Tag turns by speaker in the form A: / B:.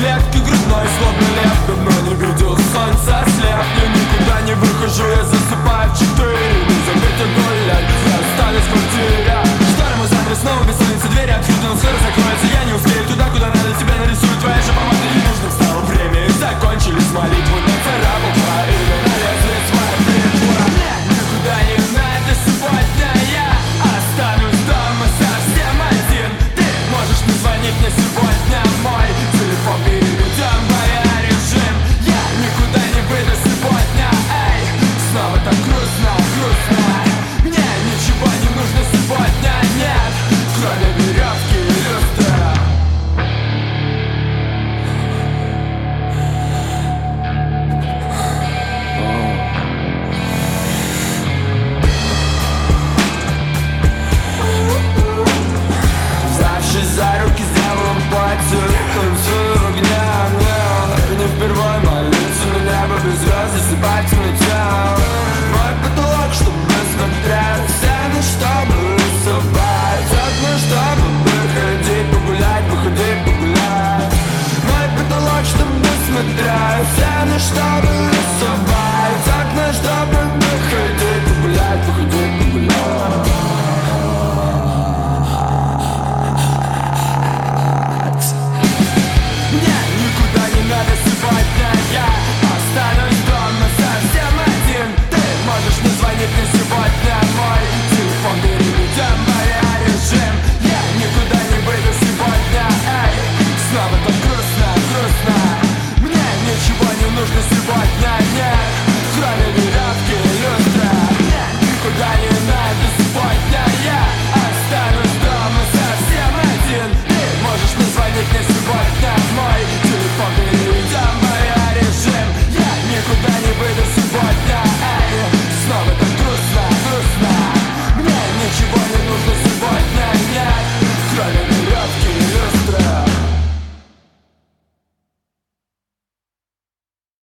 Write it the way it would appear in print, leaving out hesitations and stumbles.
A: клетки грудной, словно лев. Давно не видел солнца, слеп. Я никуда не выхожу, я засыпаю в 4. Не забыть гулять, я останусь в квартире. Шторы мой занавес, снова бессонница, двери открыты, но скоро закроется. Я не успею туда, куда надо, тебя нарисую.